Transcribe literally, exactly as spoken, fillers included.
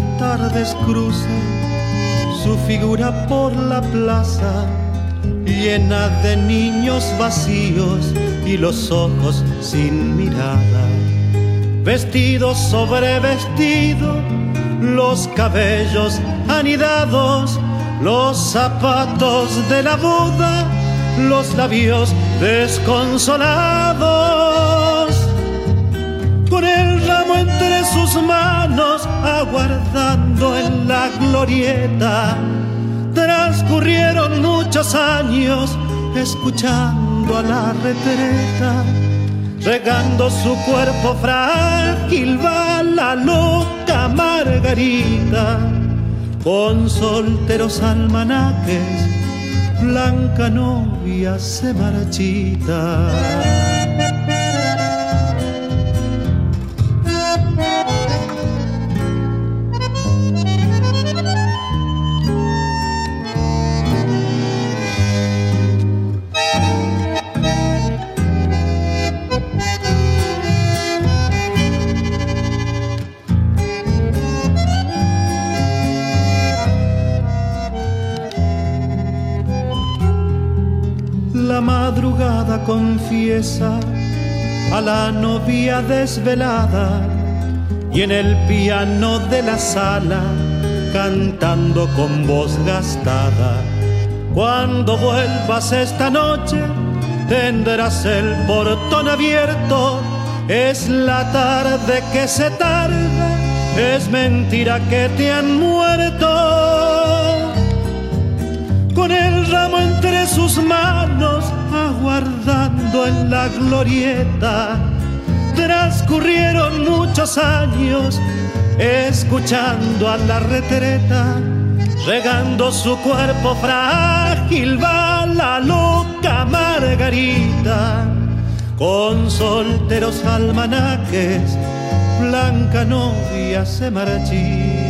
tardes cruza su figura por la plaza, llena de niños vacíos y los ojos sin mirada. Vestido sobre vestido, los cabellos anidados, los zapatos de la boda, los labios desconsolados. Con el ramo entre sus manos, aguardando en la glorieta, transcurrieron muchos años escuchando a la retreta. Regando su cuerpo frágil va la loca Margarita, con solteros almanaques, blanca novia se marchita. La madrugada confiesa a la novia desvelada, y en el piano de la sala, cantando con voz gastada: cuando vuelvas esta noche, tendrás el portón abierto. Es la tarde que se tarda, es mentira que te han muerto. Con el ramo entre sus manos, aguardando en la glorieta, transcurrieron muchos años escuchando a la retreta. Regando su cuerpo frágil va la loca Margarita, con solteros almanaques, blanca novia se marchita.